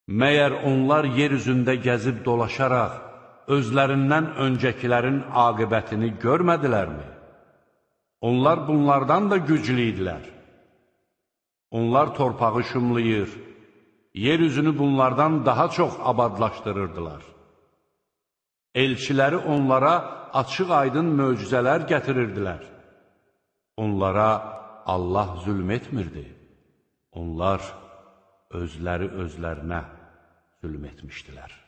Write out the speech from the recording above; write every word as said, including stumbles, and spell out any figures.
Məyər onlar yer üzündə gəzib dolaşaraq, özlərindən öncəkilərin aqibətini görmədilərmi? Onlar bunlardan da güclü idilər. Onlar torpağı şumlayır, yer üzünü bunlardan daha çox abadlaşdırırdılar. Elçiləri onlara açıq-aydın möcüzələr gətirirdilər. Onlara Allah zülm etmirdi. Onlar özləri özlərinə zülm etmişdilər.